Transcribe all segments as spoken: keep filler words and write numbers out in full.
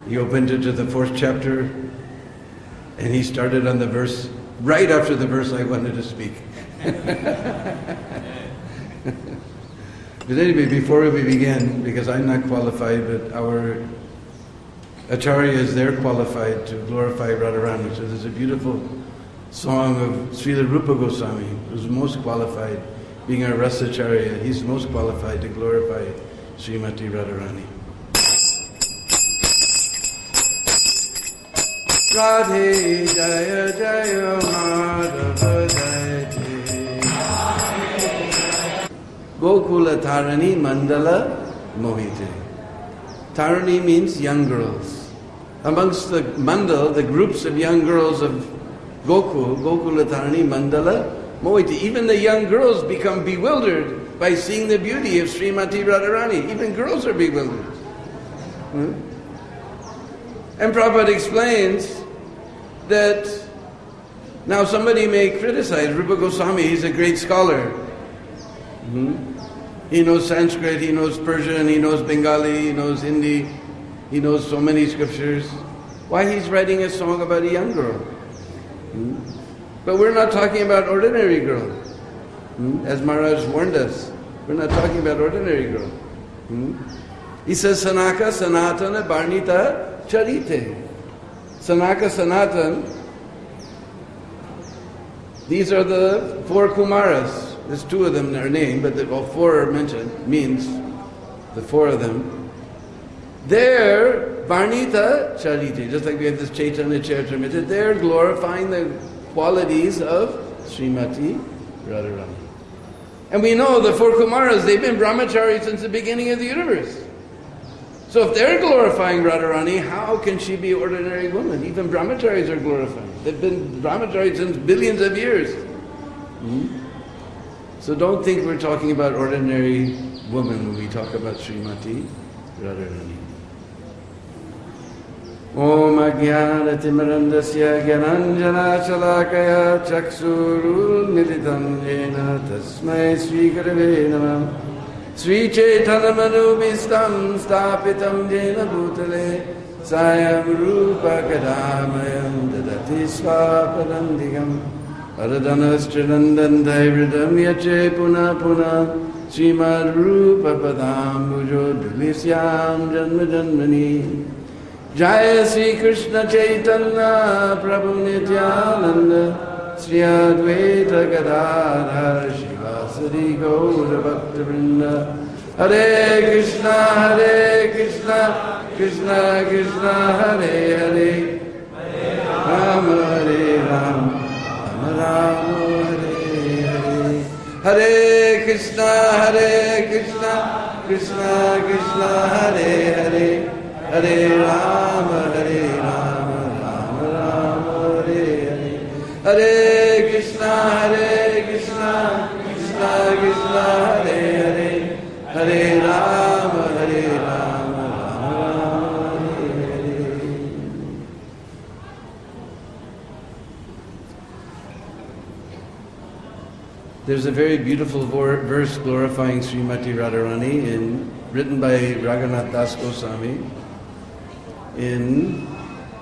He opened it to the fourth chapter, and he started on the verse, right after the verse I wanted to speak. But anyway, before we begin, because I'm not qualified, but our Acharyas, they're qualified to glorify Radharani. So there's a beautiful song of Srila Rupa Goswami, who's most qualified, being our Rasacharya. He's most qualified to glorify Srimati Radharani. Radhe Jaya Jaya Madhava Jayate Gokula Tarani Mandala Mohite. Tarani means young girls. Amongst the mandal, the groups of young girls of Gokul, Gokula Tarani Mandala Mohite. Even the young girls become bewildered by seeing the beauty of Srimati Radharani. Even girls are bewildered. Hmm? And Prabhupada explains that now somebody may criticize Rupa Goswami, he's a great scholar. Mm-hmm. He knows Sanskrit, he knows Persian, he knows Bengali, he knows Hindi, he knows so many scriptures. Why he's writing a song about a young girl? Mm-hmm. But we're not talking about ordinary girl. Mm-hmm. As Maharaj warned us, we're not talking about ordinary girl. Mm-hmm. He says, Sanaka Sanatana Barnita Charite. Sanaka Sanatan, these are the four Kumaras. There's two of them that are named, but the well, four are mentioned, means the four of them. They're Varnita Chariti, just like we have this Chaitanya Charitamrita, they're glorifying the qualities of Srimati Radharani. And we know the four Kumaras, they've been brahmachari since the beginning of the universe. So if they're glorifying Radharani, how can she be an ordinary woman? Even brahmacharis are glorifying. They've been brahmacharis since billions of years. Mm-hmm. So don't think we're talking about ordinary woman when we talk about Srimati Radharani. Om Ajnanatimirandasya Gyananjana Shalakaya Chaksurul Militam Yena Tasmai Sri Gurave Namah Sri Chaitanyamanubhistam Stapitam Jena Bhutale Sayam Rupa Kadamayam Dadati Swapadandigam Aradhanastranandan Dairidam Yache Puna Puna Srimad Rupa Padam Bujo Dulisyam Janma Janmani Jaya Sri Krishna Chaitanya Prabhu Nityananda Sri Advaita Gadadhar Shivasari Gaura Bhakta Vrinda Hare Krishna Hare Krishna Krishna Krishna Hare Hare Rama Hare Rama Rama Hare Hare Hare Krishna Hare Krishna Krishna Krishna Hare Hare Hare Rama Hare Rama Rama Rama Hare Hare Hare Krishna Hare Krishna Krishna Krishna Hare Hare Hare Rama Hare Rama Rama Rama Hare Hare. There's a very beautiful verse glorifying Srimati Radharani in, written by Raghunath Das Goswami in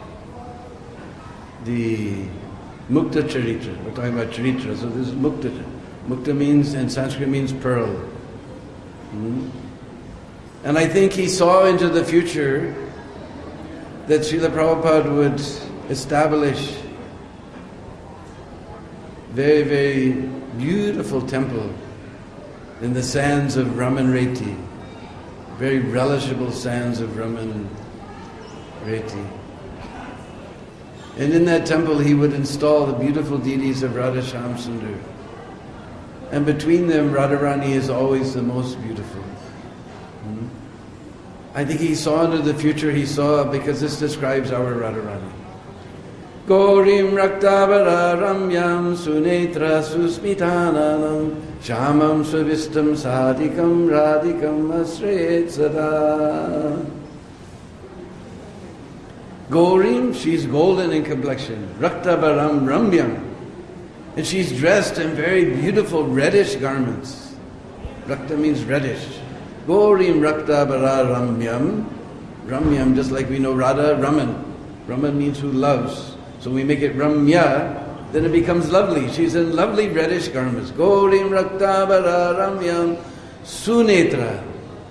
the Mukta Charitra. We're talking about Charitra, so this is Mukta. Mukta means, in Sanskrit means pearl. Mm-hmm. And I think he saw into the future that Srila Prabhupada would establish very, very beautiful temple in the sands of Ramanreti, very relishable sands of Ramanreti. And in that temple he would install the beautiful deities of Radha Shyam Sundar. And between them Radharani is always the most beautiful. Hmm? I think he saw into the future, he saw, because this describes our Radharani. Gaurim Raktabara Ramyam Sunetra Susmitananam Shamam Swavistam Sadikam Radhikam Asrayet Sada. Gaurim, she's golden in complexion. Raktabaram Ramyam. And she's dressed in very beautiful reddish garments. Rakta means reddish. Gaurim Raktabara Ramyam Ramyam, just like we know Radha, Raman. Raman means who loves. So we make it Ramya, then it becomes lovely. She's in lovely reddish garments. Gaurim Raktabara Ramyam Sunetra.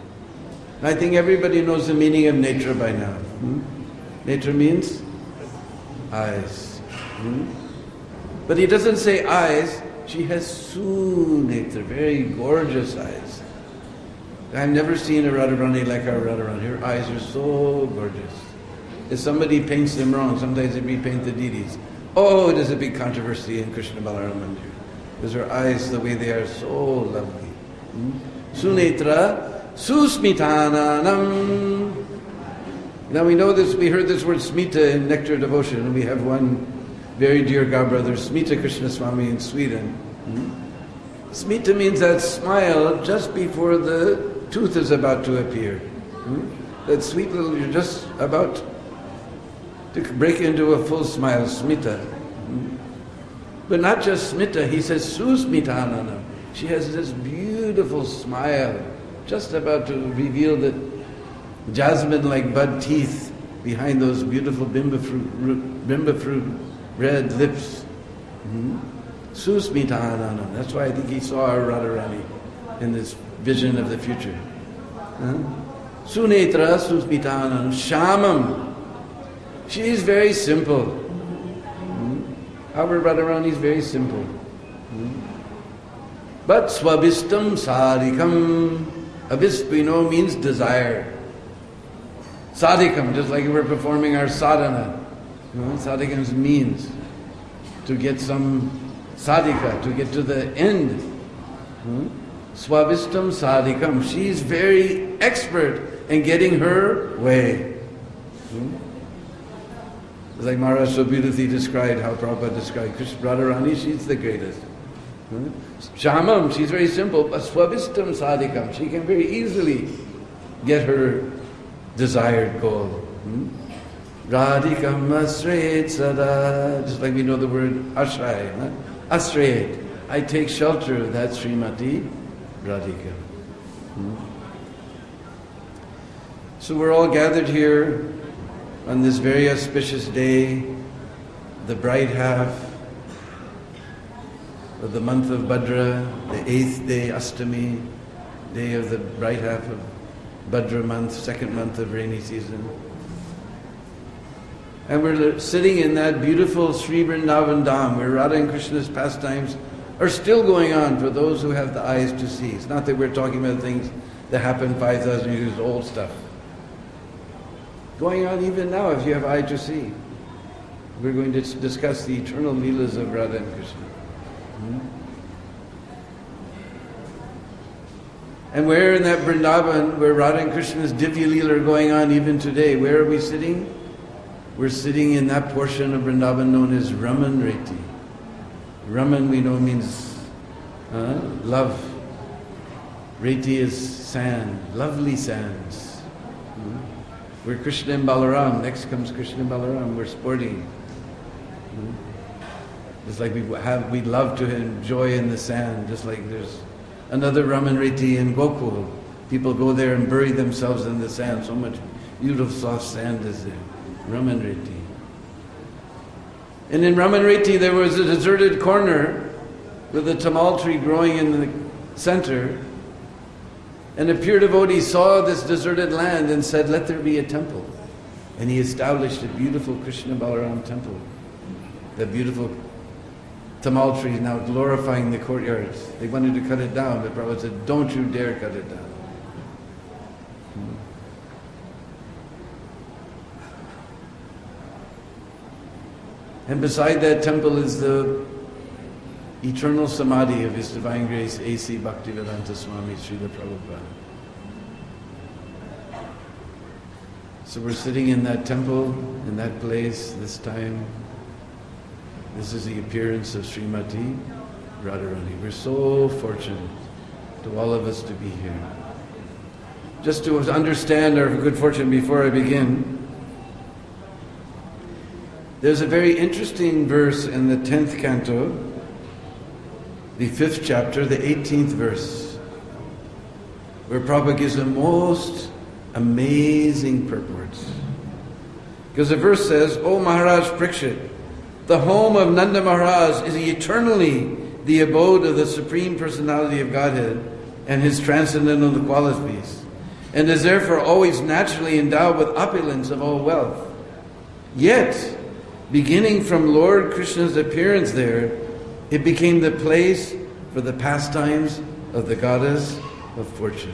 I think everybody knows the meaning of netra by now. Hmm? Netra means eyes. Hmm? But he doesn't say eyes, she has sunetra, very gorgeous eyes. I've never seen a Radharani like our Radharani. Her eyes are so gorgeous. If somebody paints them wrong, sometimes they repaint the deities. Oh, there's a big controversy in Krishna Balaram Mandir. Because her eyes, the way they are, so lovely. Hmm? Sunetra, susmitananam. Now we know this, we heard this word smita in Nectar Devotion, and we have one very dear godbrother, Smita Krishna Swami in Sweden. Hmm? Smita means that smile just before the tooth is about to appear. Hmm? That sweet little, you're just about to break into a full smile, smita. Hmm? But not just smita, he says susmitananam. She has this beautiful smile, just about to reveal the jasmine-like bud teeth behind those beautiful bimba fruit, bimba fruit red lips. Hmm? Susmitananam. That's why I think he saw our Radharani in this vision of the future. Huh? Sunetra susmitananam shamam. She is very simple. Hmm? Our Radharani is very simple. Hmm? But swabhistam sadhikam. Abhisp, we know, means desire. Sadhikam, just like we're performing our sadhana. You know, sadhikam means to get some sadhika, to get to the end. Hmm? Swabhistam sadhikam. She's very expert in getting her way. Hmm? It's like Maharaj so beautifully described, how Prabhupada described Krishna Radharani, she's the greatest. Hmm? Shamam, she's very simple, but swabhistam sadhikam, she can very easily get her desired goal. Hmm? Radhikam asrayet sada, just like we know the word ashray. Huh? Asrayet, I take shelter of that Srimati Radhika. Hmm? So we're all gathered here on this very auspicious day, the bright half of the month of Bhadra, the eighth day, Astami, day of the bright half of Bhadra month, second month of rainy season. And we're sitting in that beautiful Sri Vrindavan Dham where Radha and Krishna's pastimes are still going on for those who have the eyes to see. It's not that we're talking about things that happened five thousand years old stuff. Going on even now if you have eye to see. We're going to discuss the eternal leelas of Radha and Krishna. Hmm? And where in that Vrindavan, where Radha and Krishna's Divya Leela are going on even today, where are we sitting? We're sitting in that portion of Vrindavan known as Raman Reti. Raman we know means uh, love. Reti is sand, lovely sands. Hmm? We're Krishna and Balaram, next comes Krishna and Balaram, we're sporting. Hmm? Just like we have, we love to enjoy in the sand, just like there's another Raman Reti in Gokul. People go there and bury themselves in the sand, so much beautiful soft sand is there. Raman Reti. And in Raman Reti there was a deserted corner with a tamal tree growing in the center. And a pure devotee saw this deserted land and said, let there be a temple. And he established a beautiful Krishna Balaram temple. The beautiful tamal tree now glorifying the courtyards. They wanted to cut it down, but Prabhupada said, don't you dare cut it down. Hmm. And beside that temple is the eternal samadhi of His Divine Grace, A C Bhaktivedanta Swami Srila Prabhupada. So we're sitting in that temple, in that place, this time. This is the appearance of Srimati Radharani. We're so fortunate to all of us to be here. Just to understand our good fortune before I begin, there's a very interesting verse in the tenth canto, the fifth chapter, the eighteenth verse, where Prabhupada gives a most amazing purports. Because the verse says, O Maharaj Parikshit, the home of Nanda Maharaj is eternally the abode of the Supreme Personality of Godhead and His transcendental qualities, and is therefore always naturally endowed with opulence of all wealth. Yet, beginning from Lord Krishna's appearance there, it became the place for the pastimes of the goddess of fortune.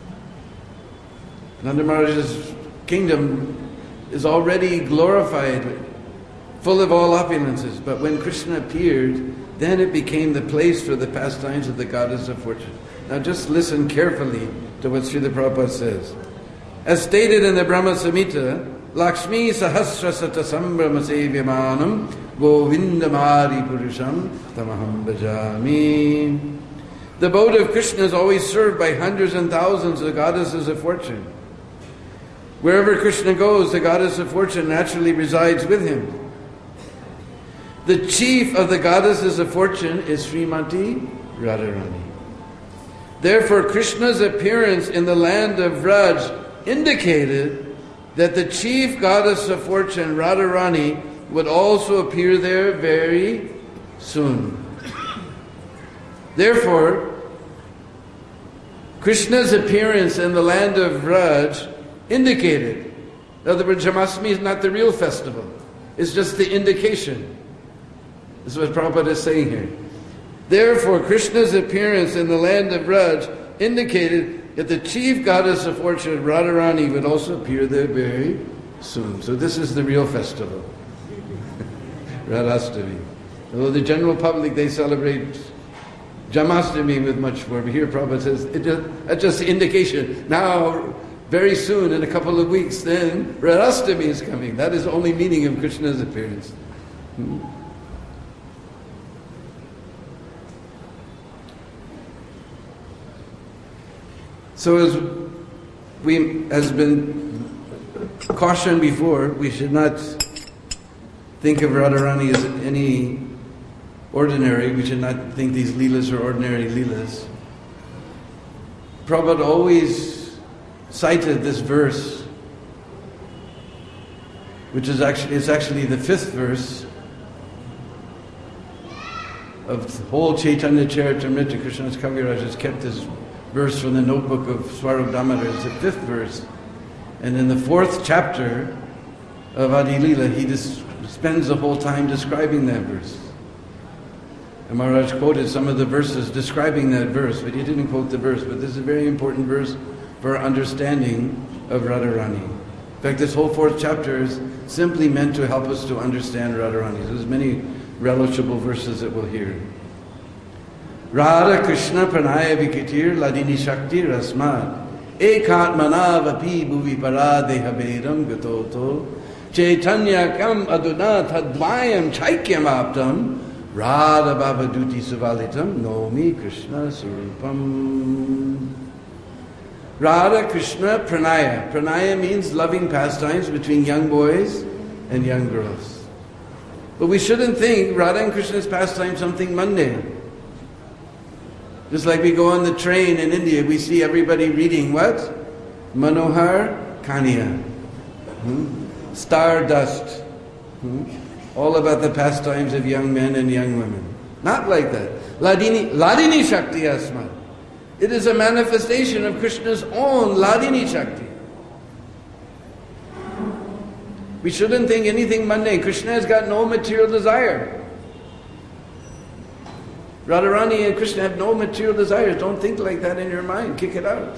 Nanda Maharaj's kingdom is already glorified, full of all opulences, but when Krishna appeared, then it became the place for the pastimes of the goddess of fortune. Now just listen carefully to what Srila Prabhupada says. As stated in the Brahma Samhita, Lakshmi Sahasrasata Sambrama Sevyamanam Govindamari Purusham Tamaham Bhajami. The abode of Krishna is always served by hundreds and thousands of goddesses of fortune. Wherever Krishna goes, the goddess of fortune naturally resides with him. The chief of the goddesses of fortune is Srimati Radharani. Therefore, Krishna's appearance in the land of Vraj indicated that the chief goddess of fortune, Radharani, would also appear there very soon. Therefore, Krishna's appearance in the land of Vraj indicated. In other words, Janmashtami is not the real festival. It's just the indication. This is what Prabhupada is saying here. Therefore, Krishna's appearance in the land of Vraj indicated that the chief goddess of fortune, Radharani, would also appear there very soon. So this is the real festival. Radhastami. Although the general public, they celebrate Janmashtami with much more. But here Prabhupada says, it just, that's just the indication. Now, very soon, in a couple of weeks, then Radhastami is coming. That is the only meaning of Krishna's appearance. Hmm. So as we has been cautioned before, we should not think of Radharani as any ordinary. We should not think these leelas are ordinary leelas. Prabhupada always cited this verse, which is actually it's actually the fifth verse of the whole Chaitanya Charitamrita. Krishnadas Kaviraj has kept this verse from the notebook of Swarup Damodar. It's the fifth verse. And in the fourth chapter of Adi Leela, he just spends the whole time describing that verse. And Maharaj quoted some of the verses describing that verse, but he didn't quote the verse. But this is a very important verse for our understanding of Radharani. In fact, this whole fourth chapter is simply meant to help us to understand Radharani. There's many relishable verses that we'll hear. Radha Krishna Pranaya Vikitir Ladini Shakti Rasmat Ekatmana Vapi Bhuvi Paradeha Vedam Gatoto Chaitanya Kam Aduna Tadvayam Chaikyam Aptam Radha Bhavaduti Suvalitam Nomi Krishna Surupam. Radha Krishna Pranaya. Pranaya means loving pastimes between young boys and young girls. But we shouldn't think Radha and Krishna's pastime something mundane. Just like we go on the train in India, we see everybody reading what? Manohar Kanya. Hmm? Stardust. Hmm? All about the pastimes of young men and young women. Not like that. Ladini, Ladini Shakti Asmat. It is a manifestation of Krishna's own Ladini Shakti. We shouldn't think anything mundane. Krishna has got no material desire. Radharani and Krishna have no material desires. Don't think like that in your mind. Kick it out.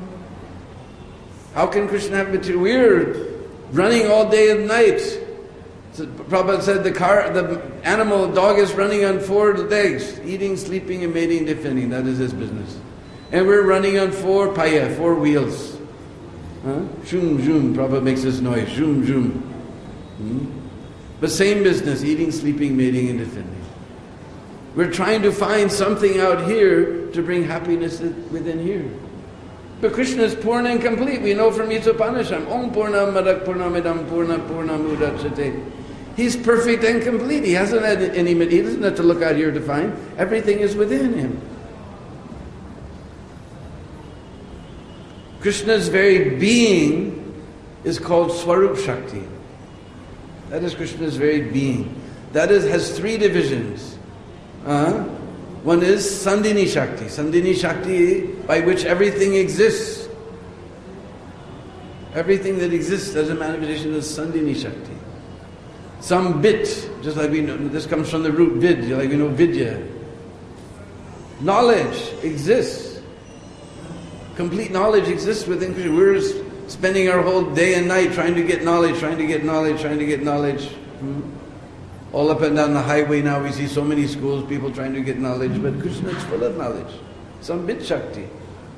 How can Krishna have material? We're running all day and night. So Prabhupada said the car, the animal, dog is running on four legs, eating, sleeping, and mating, defending. That is his business. And we're running on four paya, four wheels. Huh? Zoom, zoom. Prabhupada makes this noise. Zoom, zoom. Hmm? But same business, eating, sleeping, mating, and defending. We're trying to find something out here to bring happiness within here. But Krishna is purna and complete. We know from Itopanisham, Om Purnam Madak Purnamidam Purna Purnam Udachyate. He's perfect and complete. He hasn't had any, he doesn't have to look out here to find. Everything is within him. Krishna's very being is called Swarup Shakti. That is Krishna's very being. That is has three divisions. Uh, one is Sandhini Shakti. Sandhini Shakti, by which everything exists. Everything that exists as a manifestation is Sandhini Shakti. Some bit, just like we know, this comes from the root vid, like we know vidya. Knowledge exists. Complete knowledge exists within Krishna. We're spending our whole day and night trying to get knowledge, trying to get knowledge, trying to get knowledge. Hmm? All up and down the highway now we see so many schools, people trying to get knowledge, but Krishna is full of knowledge. Some bit Shakti.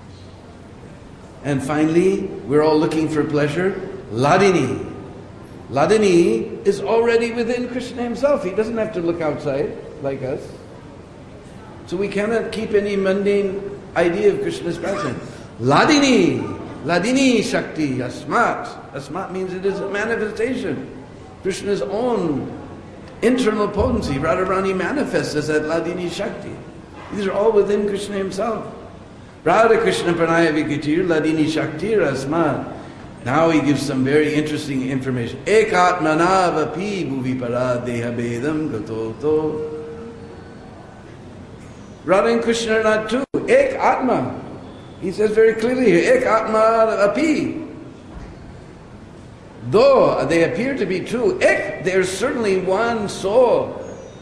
And finally, we're all looking for pleasure. Ladini. Ladini is already within Krishna himself. He doesn't have to look outside like us. So we cannot keep any mundane idea of Krishna's presence. Ladini. Ladini Shakti. Asmat. Asmat means it is a manifestation. Krishna's own internal potency. Radharani manifests as that Ladini Shakti. These are all within Krishna himself. Radha Krishna Pranaya Vikitir Ladini Shakti Asmat. Now he gives some very interesting information. Ekatmana vapi bhuvipara deha bedam gatoto. Radha and Krishna are not two. Ek Atma. He says very clearly here, Ek Atma api. Though they appear to be two, Ek, there's certainly one soul.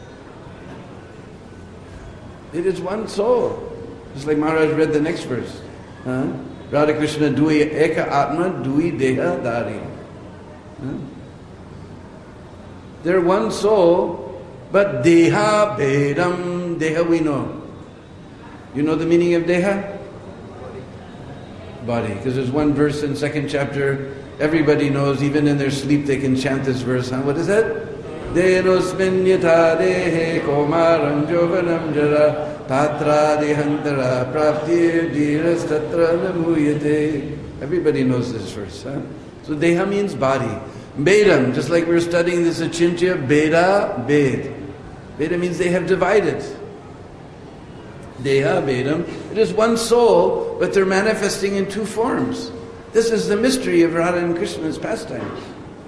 It is one soul. Just like Maharaj read the next verse. Huh? Radha Krishna Dui Eka Atma Dui Deha Dari. Huh? They're one soul, but Deha Bedam. Deha we know. You know the meaning of Deha? Body. Because there's one verse in second chapter, everybody knows, even in their sleep they can chant this verse. Huh? What is that? Denosmin yata dehe komaram jovanam jara tatra dehantara praptir dhiras tatra namuyate. Everybody knows this verse. Huh? So Deha means body. Bedam, just like we're studying this Achintya, Beda, Bed. Beda means they have divided. Deha, Bedam. It is one soul, but they're manifesting in two forms. This is the mystery of Radha and Krishna's pastimes.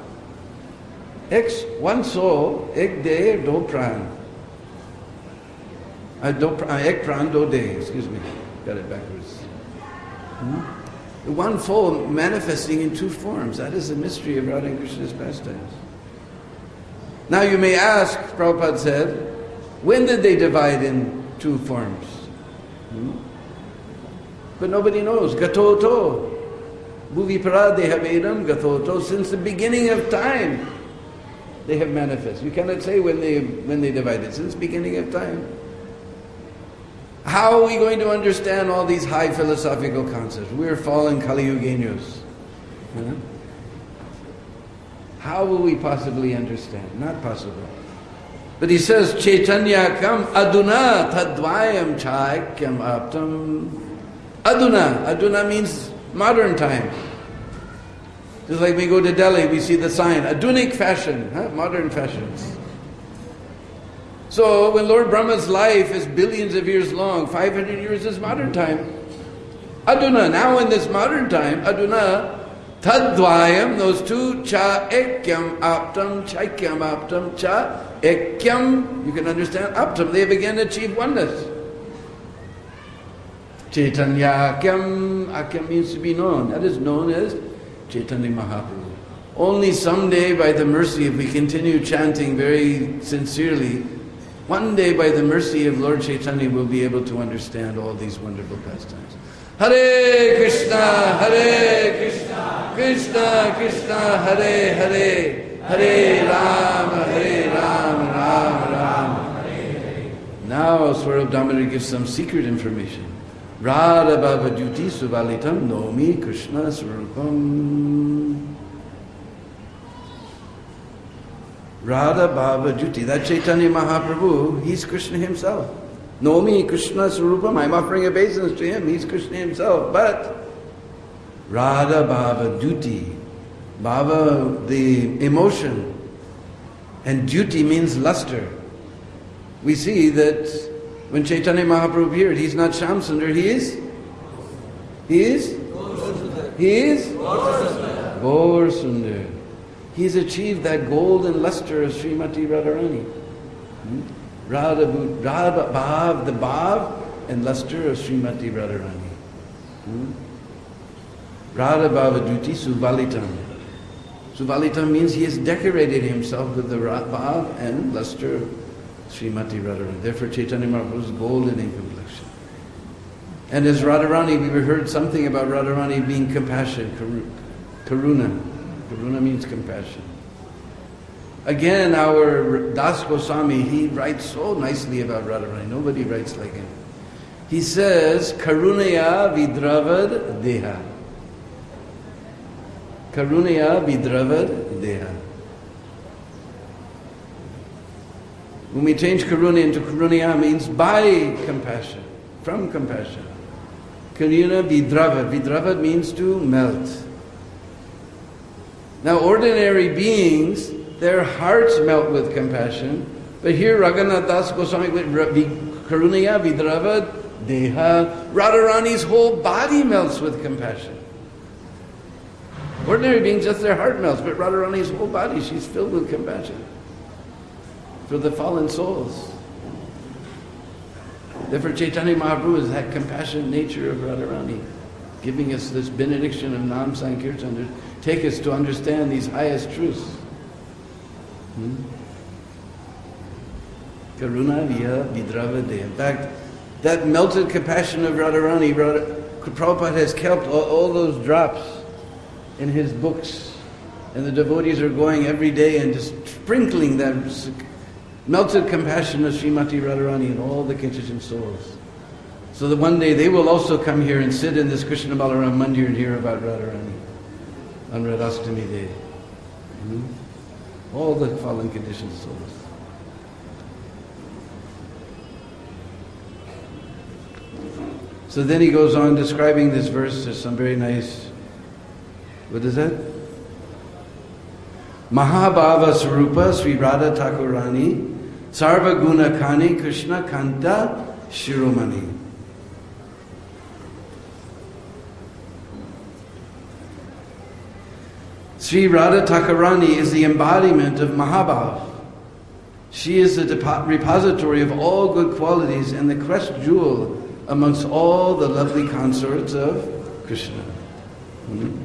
X, one soul, ek de, do pran. Uh, do, uh, ek pran, do de, excuse me. Got it backwards. Hmm? The one soul manifesting in two forms. That is the mystery of Radha and Krishna's pastimes. Now you may ask, Prabhupada said, when did they divide in two forms? Hmm? But nobody knows. Gatoto. Bhuvipara deha vedam gatoto. Since the beginning of time, they have manifested. You cannot say when they when they divided. Since the beginning of time. How are we going to understand all these high philosophical concepts? We're fallen Kali Yugenyos. Huh? How will we possibly understand? Not possible. But he says, Chaitanya kam aduna tadvayam chaikyam aptam. Aduna. Aduna means modern time. Just like we go to Delhi, we see the sign, Adunic fashion, huh? Modern fashions. So when Lord Brahma's life is billions of years long, five hundred years is modern time. Aduna, now in this modern time, Aduna, Tadvayam, those two, Cha Ekyam Aptam, Chaikyam Aptam, Cha Ekyam, you can understand, Aptam, they have again achieved oneness. Chaitanya Akyam, Akyam means to be known. That is known as Chaitanya Mahaprabhu. Only someday, by the mercy, if we continue chanting very sincerely, one day by the mercy of Lord Chaitanya we'll be able to understand all these wonderful pastimes. Hare Krishna, Hare Krishna, Krishna Krishna, Hare Hare, Hare Rama, Hare Rama, Rama Rama, Hare Hare. Now Swarup Damodar gives some secret information. Radha Bhava Duti Suvalitam Nomi Krishna Swarupam. Radha Bhava Duti. That Chaitanya Mahaprabhu, he's Krishna himself. Nomi Krishna Swarupam. I'm offering obeisance to him. He's Krishna himself. But Radha Bhava Duti. Bhava, the emotion. And duty means luster. We see that when Chaitanya Mahaprabhu appeared, he's not Shyam Sundar, he is? He is? He is Gaur Sundar. He's achieved that golden luster of Srimati Radharani. Hmm? Radha, Radha Bhav, the Bhav and luster of Srimati Radharani. Hmm? Radha Bhavaduti Suvalitam. Suvalitam means he has decorated himself with the Bhav and luster of Srimati Radharani. Therefore Chaitanya Mahaprabhu is golden in complexion. And as Radharani, we heard something about Radharani being compassion, karuna. Karuna means compassion. Again, our Das Goswami, he writes so nicely about Radharani. Nobody writes like him. He says, Karunaya Vidravad Deha. Karunaya Vidravad Deha. When we change Karuna into Karunaya, means by compassion, from compassion. Karuna Vidravad. Vidravad means to melt. Now, ordinary beings, their hearts melt with compassion, but here Raghunath Das Goswami, Karunaya Vidravad Deha, Radharani's whole body melts with compassion. Ordinary beings, just their heart melts, but Radharani's whole body, she's filled with compassion for the fallen souls. Therefore, Chaitanya Mahaprabhu is that compassionate nature of Radharani, giving us this benediction of Nam Sankirtan to take us to understand these highest truths. Hmm? Karuna Viya Vidravade. In fact, that melted compassion of Radharani, Radha, Prabhupada has kept all, all those drops in his books. And the devotees are going every day and just sprinkling that melted compassion of Srimati Radharani in all the contingent souls. So that one day they will also come here and sit in this Krishna Balaram Mandir and hear about Radharani on Radhastami Day. Hmm? All the fallen conditioned souls. So then he goes on describing this verse. There's some very nice, what is that? Mahabhava Sarupa Sri Radha Thakurani Sarva Guna Kani Krishna Kanta Shiromani. Sri Radha Thakurani is the embodiment of Mahabhav. She is the depo- repository of all good qualities and the crest jewel amongst all the lovely consorts of Krishna. Hmm?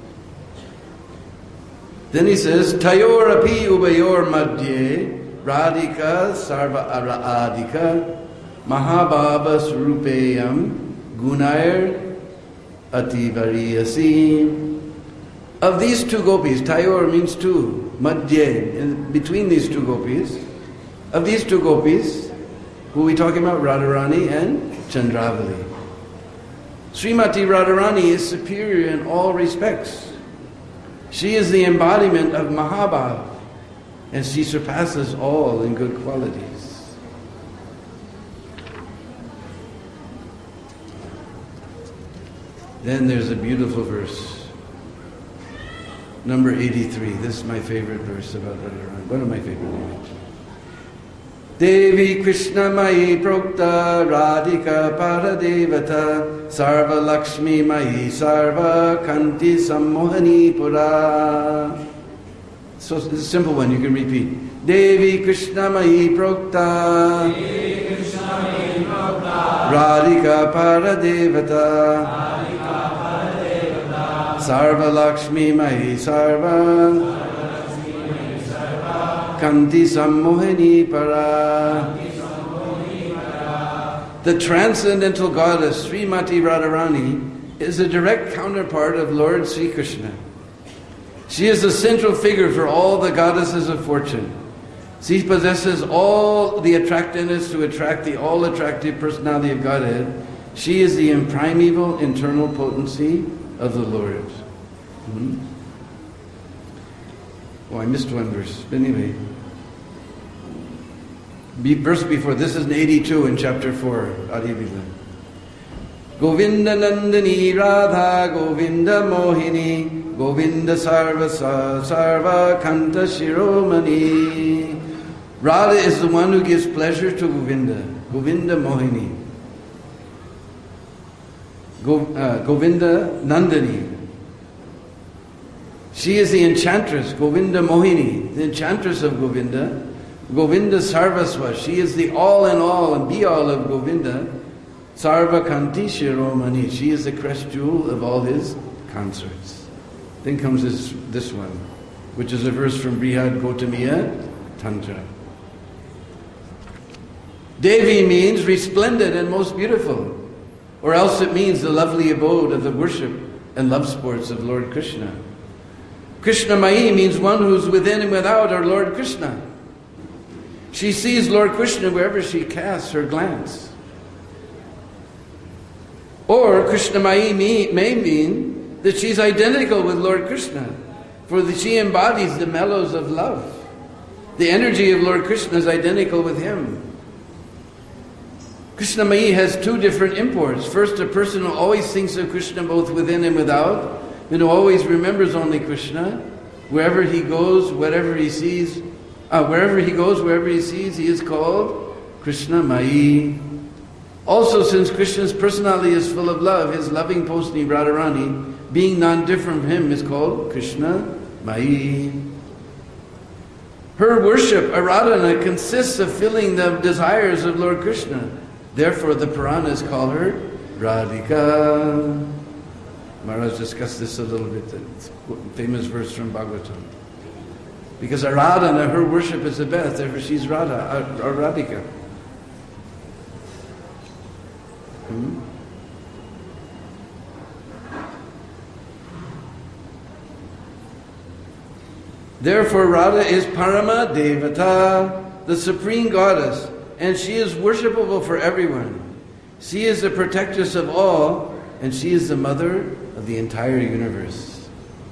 Then he says, Tayor api ubayor madhye radhika sarva adhika mahabhava surupeyam gunair ativariyasi. Of these two gopis, Tayor means two, madhye, in between these two gopis, of these two gopis, who are we talking about? Radharani and Chandravali. Srimati Radharani is superior in all respects. She is the embodiment of Mahabhav, and she surpasses all in good qualities. Then there's a beautiful verse. Number eighty-three. This is my favorite verse about Radharani. One of my favorite verses. Devi Krishna Mai Prokta Radhika Paradevata Sarva Lakshmi Mai Sarva Kanti Sammohani Pura. So it's a simple one, you can repeat. Devi Krishna Mai Prokta Radhika Paradevata Sarva Lakshmi Mai Sarva Kanti Sammohini Para. The transcendental goddess Srimati Radharani is a direct counterpart of Lord Sri Krishna. She is the central figure for all the goddesses of fortune. She possesses all the attractiveness to attract the all-attractive personality of Godhead. She is the imprimeval internal potency of the Lord. Hmm? Oh, I missed one verse. But anyway, Be, verse before, this is in eighty-two in chapter four, Adi Vila. Govinda Nandani Radha Govinda Mohini Govinda Sarva Sarva Kanta Shiromani. Radha is the one who gives pleasure to Govinda. Govinda Mohini. Go, uh, Govinda Nandani. She is the enchantress, Govinda Mohini, the enchantress of Govinda. Govinda Sarvasva, she is the all in all and be all of Govinda. Sarva Kanti Shiromani, she is the crest jewel of all his consorts. Then comes this, this one, which is a verse from Brihad Gautamiya Tantra. Devi means resplendent and most beautiful, or else it means the lovely abode of the worship and love sports of Lord Krishna. Krishna Mai means one who's within and without our Lord Krishna. She sees Lord Krishna wherever she casts her glance. Or Krishna Mai may mean that she's identical with Lord Krishna, for that she embodies the mellows of love. The energy of Lord Krishna is identical with him. Krishna Mai has two different imports. First, a person who always thinks of Krishna both within and without, and who always remembers only Krishna. Wherever he goes, whatever he sees, uh, wherever he goes, wherever he sees, he is called Krishna Mai. Also, since Krishna's personality is full of love, his loving Posni Radharani, being non-different from him, is called Krishna Mai. Her worship, Aradhana, consists of filling the desires of Lord Krishna. Therefore, the Puranas call her Radhika. Maharaj discussed this a little bit, the famous verse from Bhagavatam. Because Aradhana, her worship is the best, therefore she's Radha, or Radhika. Hmm? Therefore, Radha is Parama Devata, the supreme goddess, and she is worshipable for everyone. She is the protectress of all, and she is the mother of the entire universe.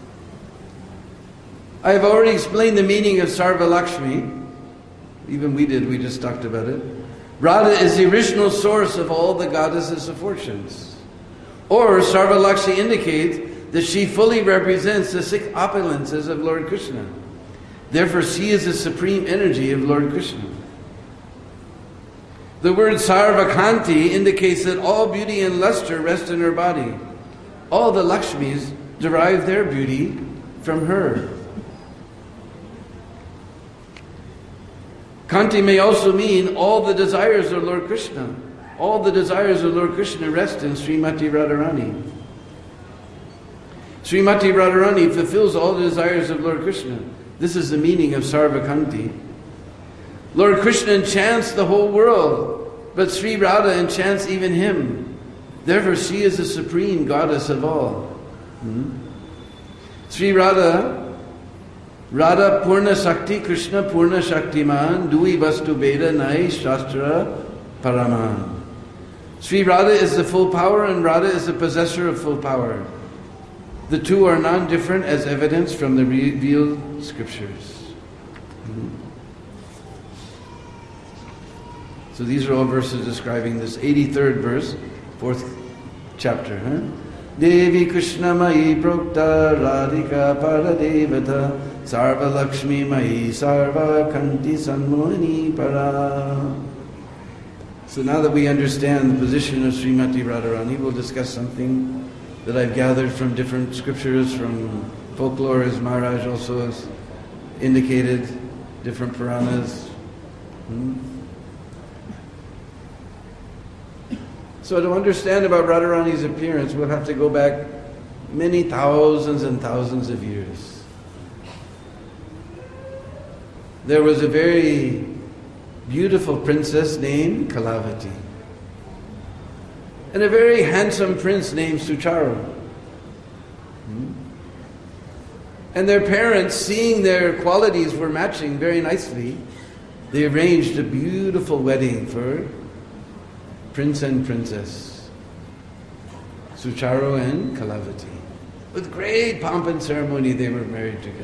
I have already explained the meaning of Sarva Lakshmi. Even we did, we just talked about it. Radha is the original source of all the goddesses of fortunes. Or Sarva Lakshmi indicates that she fully represents the six opulences of Lord Krishna. Therefore, she is the supreme energy of Lord Krishna. The word Sarvakanti indicates that all beauty and luster rest in her body. All the Lakshmis derive their beauty from her. Kanti may also mean all the desires of Lord Krishna. All the desires of Lord Krishna rest in Srimati Radharani. Srimati Radharani fulfills all the desires of Lord Krishna. This is the meaning of Sarvakanti. Lord Krishna enchants the whole world, but Sri Radha enchants even him. Therefore, she is the supreme goddess of all. Hmm? Sri Radha, Radha Purna Shakti, Krishna Purna Shaktiman, Dui Vastu Veda Nai Shastra Paraman. Sri Radha is the full power and Radha is the possessor of full power. The two are non-different as evidence from the revealed scriptures. Hmm? So these are all verses describing this eighty-third verse, fourth chapter. Huh? Devi Krishna Mai Prokta Radhika Paradevata Sarva Lakshmi Mai Sarva Kanti Sanmohini Para. So now that we understand the position of Srimati Radharani, we'll discuss something that I've gathered from different scriptures, from folklore, as Maharaj also has indicated, different Puranas. Hmm? So to understand about Radharani's appearance, we'll have to go back many thousands and thousands of years. There was a very beautiful princess named Kalavati, and a very handsome prince named Sucharu. Hmm? And their parents, seeing their qualities were matching very nicely, they arranged a beautiful wedding for Prince and Princess, Sucharu and Kalavati. With great pomp and ceremony, they were married together.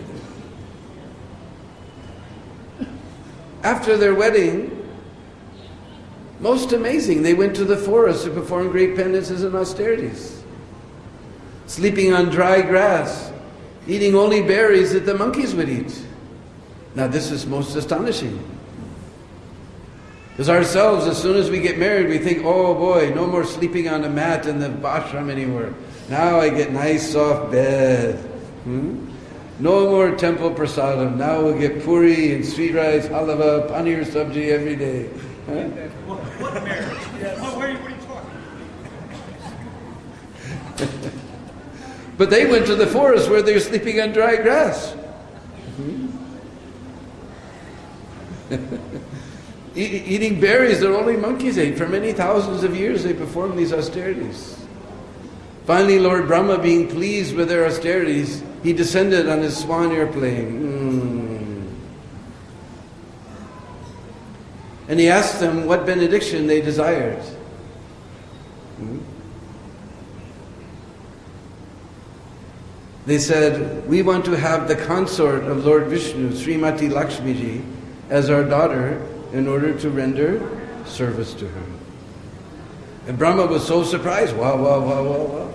After their wedding, most amazing, they went to the forest to perform great penances and austerities, sleeping on dry grass, eating only berries that the monkeys would eat. Now this is most astonishing. Because ourselves, as soon as we get married, we think, oh boy, no more sleeping on a mat in the ashram anymore. Now I get nice soft bed. Hmm? No more temple prasadam. Now we'll get puri and sweet rice, halava, paneer sabji every day. Huh? What, what marriage? Yeah. What, what, are you, what are you talking? But they went to the forest where they were sleeping on dry grass. Hmm? e- eating berries that only monkeys ate. For many thousands of years they performed these austerities. Finally, Lord Brahma, being pleased with their austerities, he descended on his swan airplane. Mm. And he asked them what benediction they desired. Mm. They said, we want to have the consort of Lord Vishnu, Srimati Lakshmiji, as our daughter in order to render service to her. And Brahma was so surprised. Wow, wow, wow, wow, wow.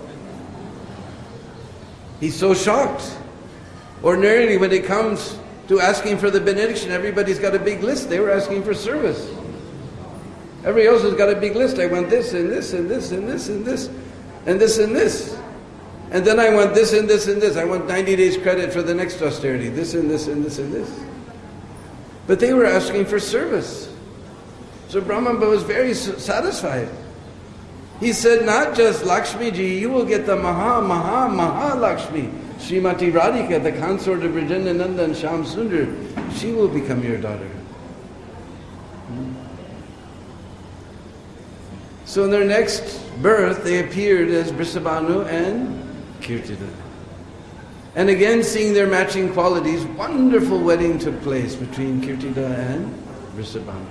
He's so shocked. Ordinarily, when it comes to asking for the benediction, everybody's got a big list. They were asking for service. Everybody else has got a big list. I want this and this and this and this and this and this and this. And then I want this and this and this. I want ninety days credit for the next austerity. This and this and this and this. But they were asking for service. So Brahma was very satisfied. He said, not just Lakshmi ji, you will get the Maha, Maha, Maha Lakshmi. Srimati Radhika, the consort of Brajendananda and Shyam Sundar, she will become your daughter. Hmm. So in their next birth, they appeared as Brisabhanu and Kirtida. And again, seeing their matching qualities, wonderful wedding took place between Kirtida and Brisabhanu.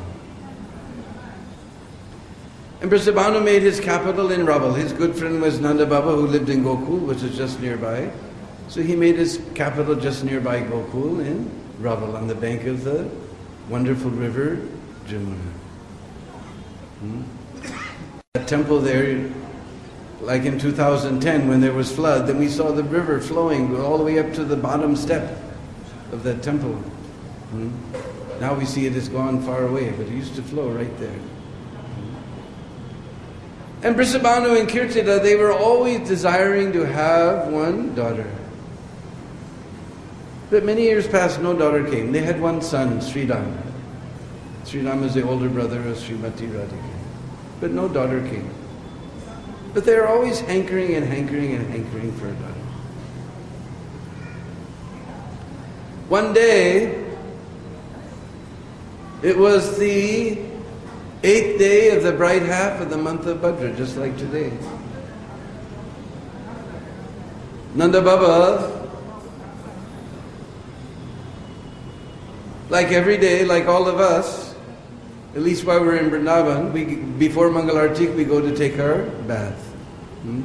And Brisabhanu made his capital in Raval. His good friend was Nanda Baba, who lived in Gokul, which is just nearby. So he made his capital just nearby Gokul in Raval, on the bank of the wonderful river Jamuna. Hmm? That temple there, like in two thousand ten when there was flood, then we saw the river flowing all the way up to the bottom step of that temple. Hmm? Now we see it has gone far away, but it used to flow right there. And Brisabhanu and Kirtida, they were always desiring to have one daughter. But many years passed, no daughter came. They had one son, Sridham. Sridham is the older brother of Srimati Radhika. But no daughter came. But they were always hankering and hankering and hankering for a daughter. One day, it was the eighth day of the bright half of the month of Bhadra, just like today. Nanda Baba, like every day, like all of us, at least while we're in Vrindavan, we, before Mangal Artik, we go to take our bath. Hmm?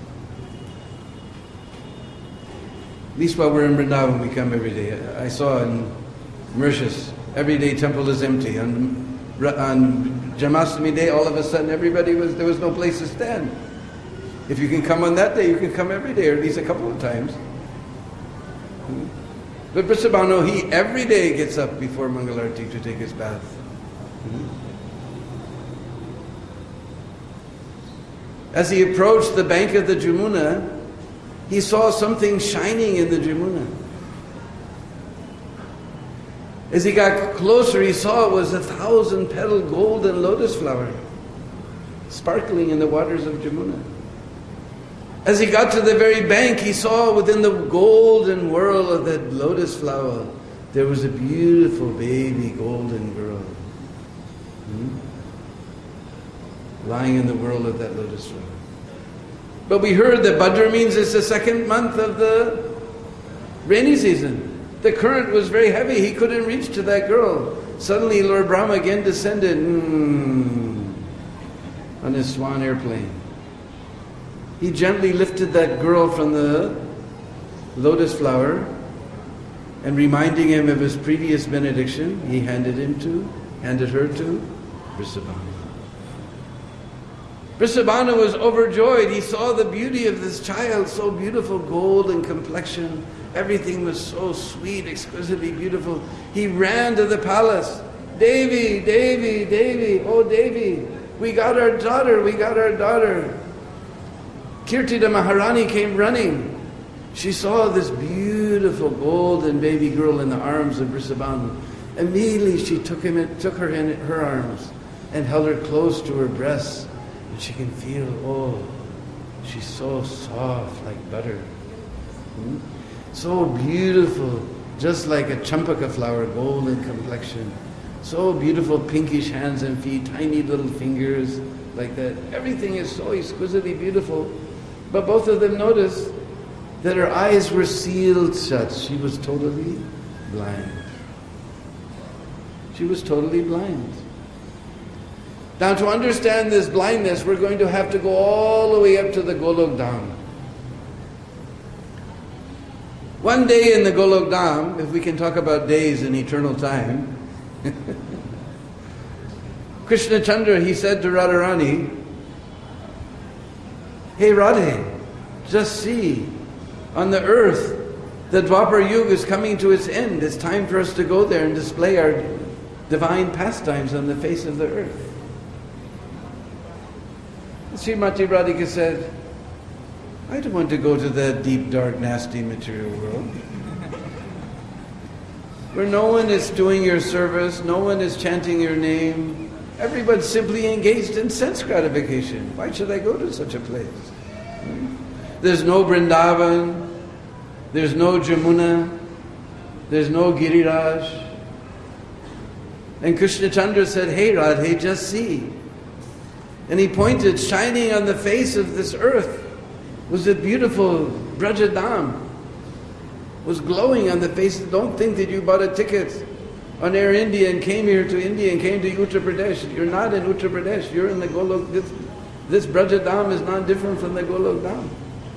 At least while we're in Vrindavan, we come every day. I saw in Mauritius, every day temple is empty. On, on Janmashtami day, all of a sudden, everybody was, there was no place to stand. If you can come on that day, you can come every day, or at least a couple of times. Hmm? But Brisabhanu, he every day gets up before Mangal Arati to take his bath. Hmm? As he approached the bank of the Jamuna, he saw something shining in the Jamuna. As he got closer, he saw it was a thousand-petaled golden lotus flower sparkling in the waters of Jamuna. As he got to the very bank, he saw within the golden whirl of that lotus flower, there was a beautiful baby golden girl. Hmm? Lying in the whirl of that lotus flower. But we heard that Bhadra means it's the second month of the rainy season. The current was very heavy. He couldn't reach to that girl. Suddenly Lord Brahma again descended mm, on his swan airplane. He gently lifted that girl from the lotus flower and reminding him of his previous benediction, he handed him to, handed her to Brisabhanu. Brisabhanu was overjoyed. He saw the beauty of this child, so beautiful, golden complexion. Everything was so sweet, exquisitely beautiful. He ran to the palace. Devi, Devi, Devi, oh Devi, we got our daughter, we got our daughter. Kirtida Maharani came running. She saw this beautiful beautiful golden baby girl in the arms of Vrishabhanu. Immediately she took him, in, took her in her arms and held her close to her breasts, and she can feel, oh, she's so soft like butter. Hmm? So beautiful, just like a champaka flower, golden complexion. So beautiful, pinkish hands and feet, tiny little fingers, like that. Everything is so exquisitely beautiful. But both of them noticed that her eyes were sealed shut. She was totally blind. She was totally blind. Now to understand this blindness, we're going to have to go all the way up to the Golok Dham. One day in the Golok Dham, if we can talk about days in eternal time, Krishna Chandra, he said to Radharani, "Hey Radhe, just see, on the earth, the Dwapar Yuga is coming to its end. It's time for us to go there and display our divine pastimes on the face of the earth." Srimati Radhika said, "I don't want to go to that deep, dark, nasty material world where no one is doing your service, no one is chanting your name. Everyone's simply engaged in sense gratification. Why should I go to such a place? There's no Vrindavan, there's no Jamuna, there's no Giriraj." And Krishna Chandra said, "Hey Radhe, just see." And he pointed, shining on the face of this earth was a beautiful Brajadam, was glowing on the face. Don't think that you bought a ticket on Air India and came here to India and came to Uttar Pradesh. You're not in Uttar Pradesh, you're in the Golok. This, this Brajadam is not different from the Golok Dham.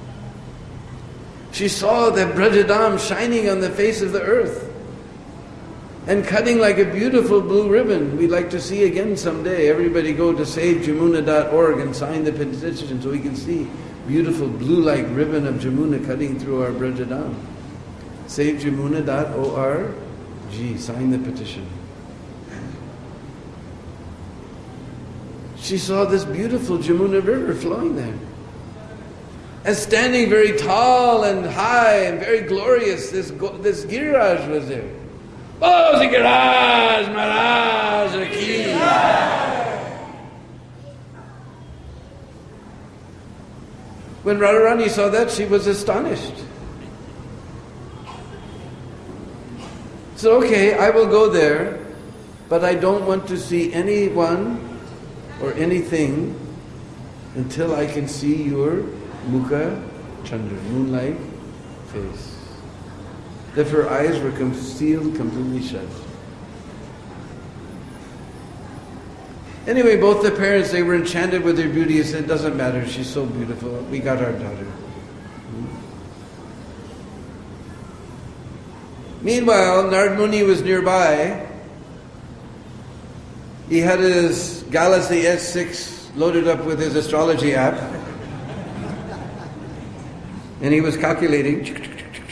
She saw that Brajadam shining on the face of the earth and cutting like a beautiful blue ribbon. We'd like to see again someday. Everybody go to save jamuna dot org and sign the petition so we can see beautiful blue-like ribbon of Jamuna cutting through our Brajadam. save jamuna dot org, sign the petition. She saw this beautiful Jamuna river flowing there. And standing very tall and high and very glorious, this, this Giriraj was there. Oh, the Giriraj Maharaj ki! When Radharani saw that, she was astonished. So, okay, I will go there, but I don't want to see anyone or anything until I can see your Mukha Chandra, moonlight face. That her eyes were concealed, completely shut. Anyway, both the parents, they were enchanted with her beauty and said, "It doesn't matter, she's so beautiful, we got our daughter." Meanwhile, Narad Muni was nearby. He had his Galaxy S six loaded up with his astrology app. And he was calculating.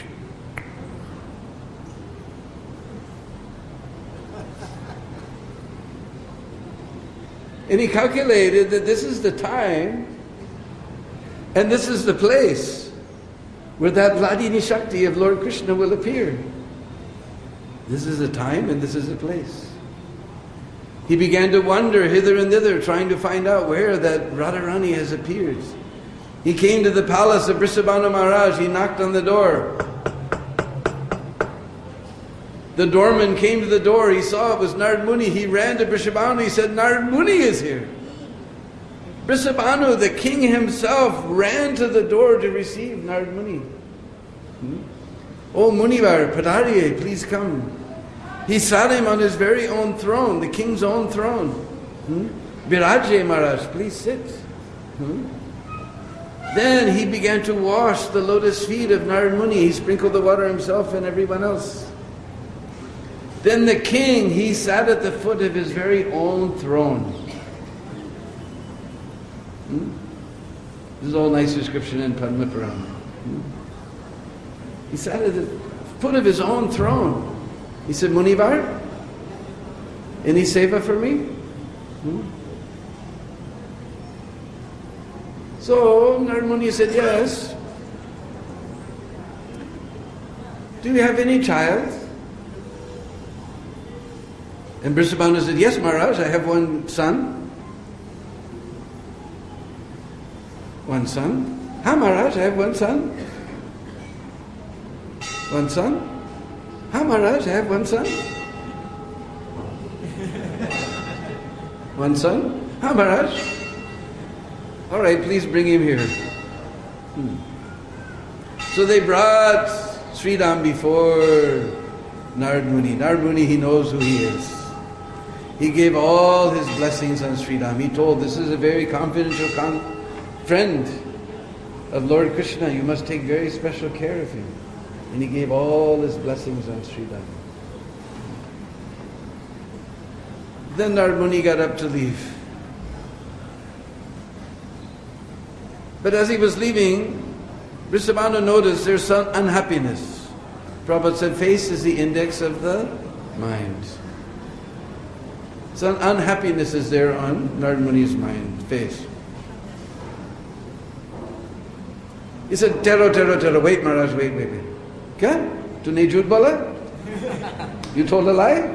And he calculated that this is the time and this is the place where that Vladini Shakti of Lord Krishna will appear. This is the time and this is the place. He began to wander hither and thither, trying to find out where that Radharani has appeared. He came to the palace of Vrishabhanu Maharaj. He knocked on the door. The doorman came to the door. He saw it was Narad Muni. He ran to Vrishabhanu. He said, "Narad Muni is here." Vrishabhanu, the king himself, ran to the door to receive Narad Muni. Hmm? "Oh Munivar, Padariye, please come." He sat him on his very own throne, the king's own throne. Hmm? "Viraje Maharaj, please sit." Hmm? Then he began to wash the lotus feet of Narad Muni. He sprinkled the water himself and everyone else. Then the king, he sat at the foot of his very own throne. Hmm? This is all nice description in Padma Purana. Hmm? He sat at the foot of his own throne. He said, "Munivar, any seva for me?" Hmm? So Narad Muni said, "Yes." do you have any child? And Vrishabhanu said, yes, Maharaj, I have one son. One son? Ha, Maharaj, I have one son. One son? Ha, Maharaj, I have one son. One son? Ha, Maharaj. All right, please bring him here. Hmm. So they brought Sridham before Narad Muni. Narad Muni, he knows who he is. He gave all his blessings on Sridham. He told, this is a very confidential con- friend of Lord Krishna. You must take very special care of him. And he gave all his blessings on Sridham. Then Narad Muni got up to leave. But as he was leaving, Vrishabhanu noticed there's some unhappiness. Prabhupada said, face is the index of the mind. Some unhappiness is there on Narad Muni's mind, face. He said, Tero, Tero, Tero, wait Maharaj, wait, wait, wait. Kya? Tu nahi jhoot bola? You told a lie?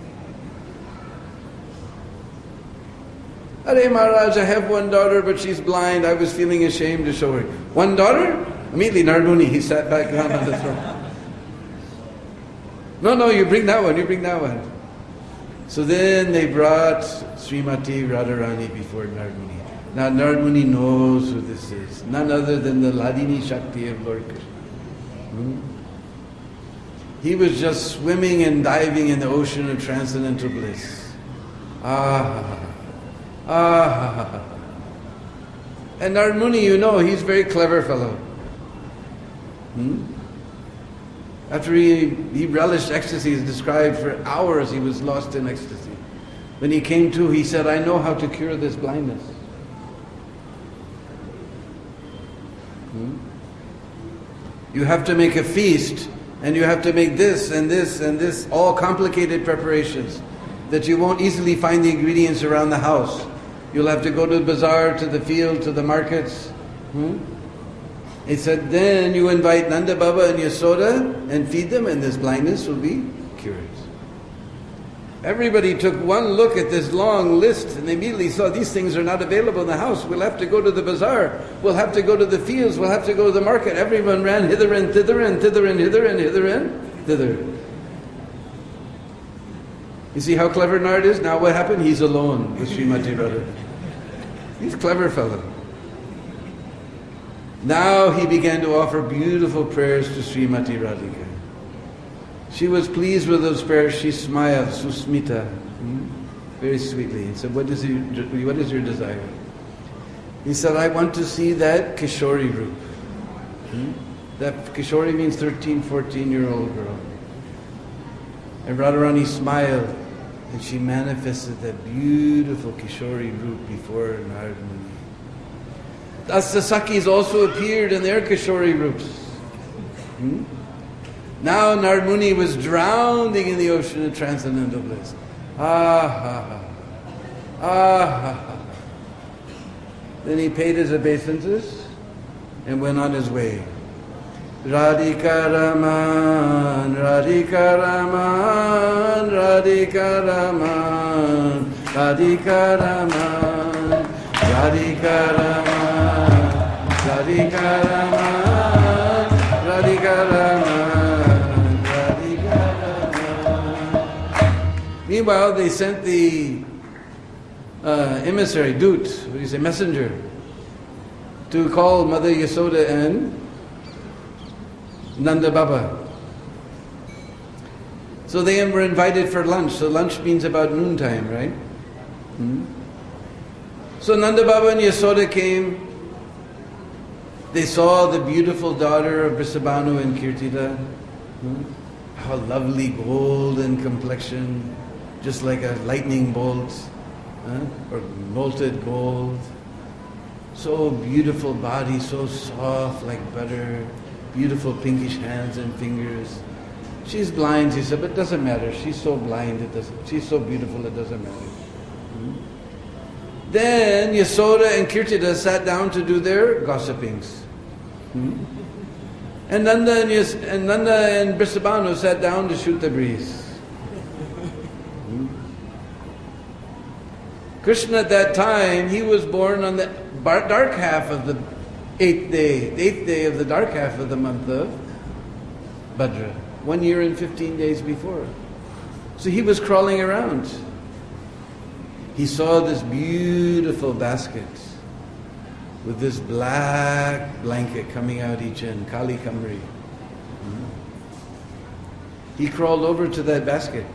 Arey Maharaj, I have one daughter but she's blind. I was feeling ashamed to show her. One daughter? Immediately Narad Muni, he sat back down on the throne. No, no, you bring that one, you bring that one. So then they brought Srimati Radharani before Narad Muni. Now Narad Muni knows who this is. None other than the Ladini Shakti of Lord Krishna. Hmm? He was just swimming and diving in the ocean of transcendental bliss. Ah, ah. And Narad Muni, you know, he's a very clever fellow. Hmm? After he, he relished ecstasy, is described for hours he was lost in ecstasy. When he came to, he said, I know how to cure this blindness. Hmm? You have to make a feast, and you have to make this and this and this, all complicated preparations that you won't easily find the ingredients around the house. You'll have to go to the bazaar, to the field, to the markets. Hmm? He said, then you invite Nanda Baba and Yasoda and feed them, and this blindness will be cured. Everybody took one look at this long list and they immediately saw these things are not available in the house. We'll have to go to the bazaar. We'll have to go to the fields. We'll have to go to the market. Everyone ran hither and thither and thither and hither and hither and thither. You see how clever Narad is? Now what happened? He's alone with Srimati Radha. He's a clever fellow. Now he began to offer beautiful prayers to Srimati Radhika. She was pleased with those prayers. She smiled, Susmita, hmm? very sweetly, and said, what is, your, what is your desire? He said, I want to see that Kishori Roop. Hmm? That Kishori means thirteen, fourteen year old girl. And Radharani smiled, and she manifested that beautiful Kishori Roop before Narad Muni. Thus the Sakhis also appeared in their Kishori Roops. Hmm? Now Narad Muni was drowning in the ocean of transcendental bliss. Ah ha ha. Ah ha ha. Then he paid his obeisances and went on his way. Radhika Raman, Radhika Raman, Radhika Raman, Radhika Raman, Radhika Raman, Radhika Raman, Radhika Raman, Radhika Raman. Meanwhile, they sent the uh, emissary, Dut, what do you say, messenger, to call Mother Yasoda and Nanda Baba. So they were invited for lunch. So lunch means about noontime, right? Hmm? So Nanda Baba and Yasoda came. They saw the beautiful daughter of Vrishabhanu and Kirtida. Hmm? How lovely, golden complexion, just like a lightning bolt, huh? Or molted gold. So beautiful body, so soft like butter. Beautiful pinkish hands and fingers. She's blind, she said, but it doesn't matter. She's so blind, it doesn't. She's so beautiful, it doesn't matter. Hmm? Then Yasoda and Kirtida sat down to do their gossipings. Hmm? And Nanda and, Yas- and Nanda and Brisabhanu sat down to shoot the breeze. Krishna at that time, he was born on the bar- dark half of the eighth day, the eighth day of the dark half of the month of Bhadra, one year and fifteen days before. So he was crawling around. He saw this beautiful basket with this black blanket coming out each end, Kali Kamri. Hmm. He crawled over to that basket.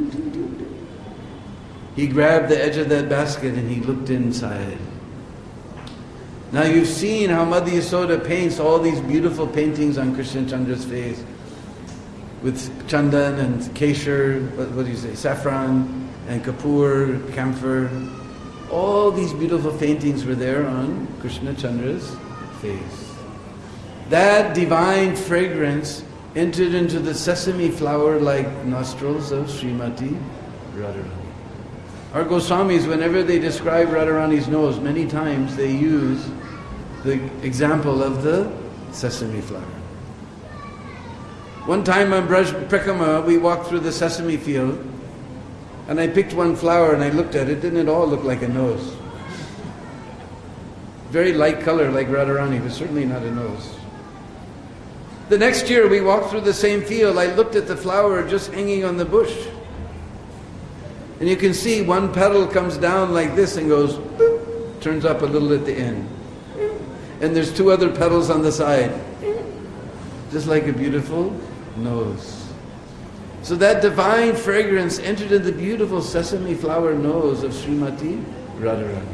He grabbed the edge of that basket and he looked inside. Now you've seen how Mother Yasoda paints all these beautiful paintings on Krishna Chandra's face with chandan and keshar, what, what do you say, saffron and kapoor, camphor. All these beautiful paintings were there on Krishna Chandra's face. That divine fragrance entered into the sesame flower-like nostrils of Srimati Radharani. Our Goswamis, whenever they describe Radharani's nose, many times they use the example of the sesame flower. One time on Braj Prakama, we walked through the sesame field, and I picked one flower and I looked at it, didn't it all look like a nose? Very light color like Radharani, but certainly not a nose. The next year we walked through the same field, I looked at the flower just hanging on the bush. And you can see one petal comes down like this and goes, boop, turns up a little at the end. And there's two other petals on the side. Just like a beautiful nose. So that divine fragrance entered in the beautiful sesame flower nose of Srimati Radharani.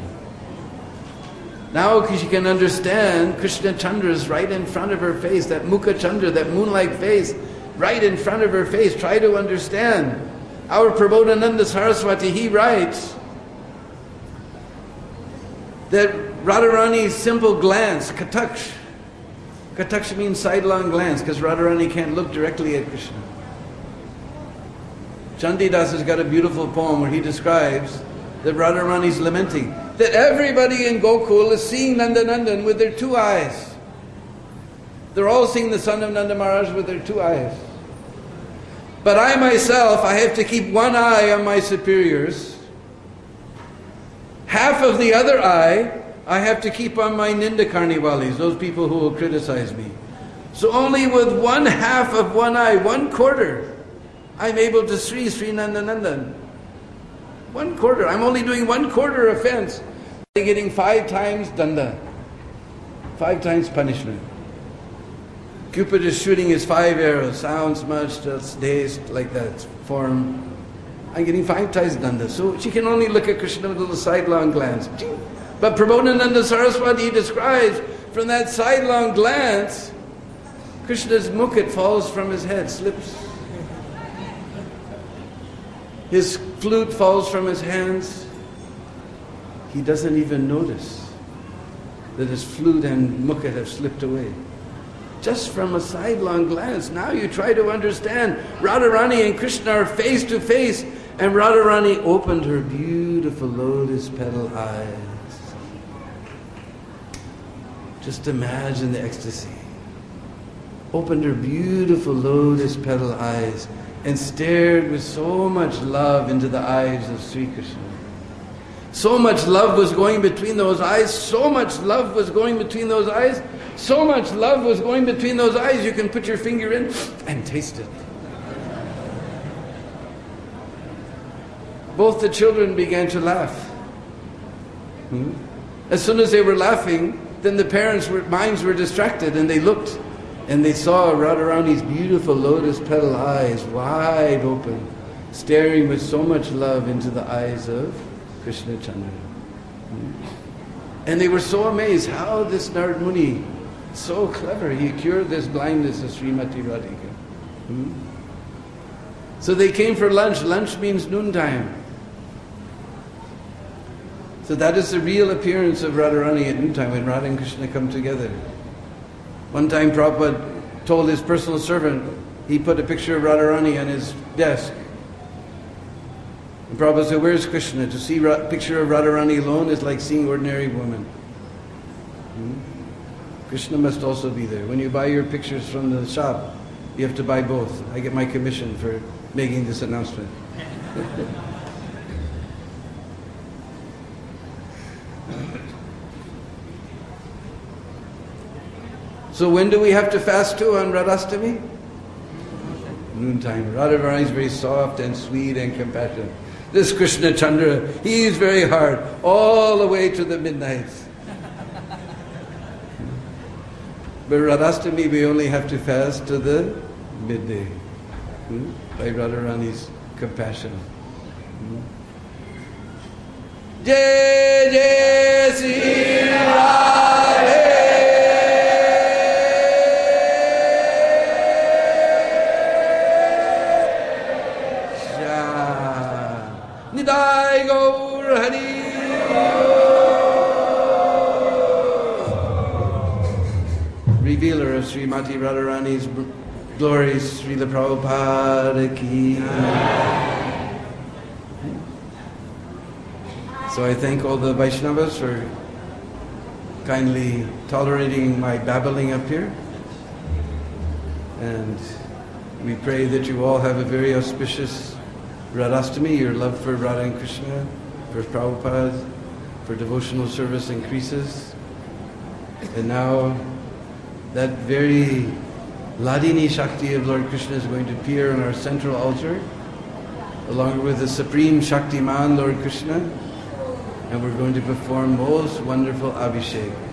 Now she can understand Krishna Chandra is right in front of her face, that Mukha Chandra, that moon-like face, right in front of her face. Try to understand. Our Prabodhananda Saraswati, he writes that Radharani's simple glance, kataksh, kataksh means sidelong glance, because Radharani can't look directly at Krishna. Chandidas has got a beautiful poem where he describes that Radharani's lamenting that everybody in Gokul is seeing Nandanandan with their two eyes. They're all seeing the son of Nanda Maharaj with their two eyes. But I myself, I have to keep one eye on my superiors. Half of the other eye, I have to keep on my Ninda Karniwalis, those people who will criticize me. So only with one half of one eye, one quarter, I'm able to Sri Sri Nandanandan. One quarter. I'm only doing one quarter offense. I'm getting five times danda. Five times punishment. Cupid is shooting his five arrows. Sounds much, just taste, like that form. I'm getting five times danda. So she can only look at Krishna with a little sidelong glance. But Prabodhananda Saraswati describes from that sidelong glance, Krishna's mukhat falls from his head, slips. His flute falls from his hands. He doesn't even notice that his flute and mukhat have slipped away. Just from a sidelong glance. Now you try to understand. Radharani and Krishna are face to face, and Radharani opened her beautiful lotus petal eyes. Just imagine the ecstasy. Opened her beautiful lotus petal eyes and stared with so much love into the eyes of Sri Krishna. So much love was going between those eyes, so much love was going between those eyes, so much love was going between those eyes, you can put your finger in and taste it. Both the children began to laugh. Hmm? As soon as they were laughing, then the parents' were, minds were distracted and they looked and they saw Radharani's beautiful lotus petal eyes wide open, staring with so much love into the eyes of Krishna Chandra. And they were so amazed how this Narad Muni, so clever, he cured this blindness of Srimati Radhika. Hmm? So they came for lunch. Lunch means noontime. So that is the real appearance of Radharani at noontime, when Radha and Krishna come together. One time Prabhupada told his personal servant, he put a picture of Radharani on his desk. And Prabhupada said, where's Krishna? To see a picture of Radharani alone is like seeing ordinary woman. Hmm? Krishna must also be there. When you buy your pictures from the shop, you have to buy both. I get my commission for making this announcement. So when do we have to fast too on Radhastami? Noontime. Radharani is very soft and sweet and compassionate. This Krishna Chandra, he is very hard, all the way to the midnight. But Radhastami we only have to fast to the midday. Hmm? By Radharani's compassion. Hmm? Jai Jai Sri Radhe. Nidai Gaur Hari. Revealer of Srimati Radharani's glories, Srila Prabhupada ki. So I thank all the Vaishnavas for kindly tolerating my babbling up here. And we pray that you all have a very auspicious Radhastami, your love for Radha and Krishna, for Prabhupada, for devotional service increases. And now that very Ladini Shakti of Lord Krishna is going to appear on our central altar, along with the Supreme Shaktiman Lord Krishna, and we're going to perform most wonderful Abhishek.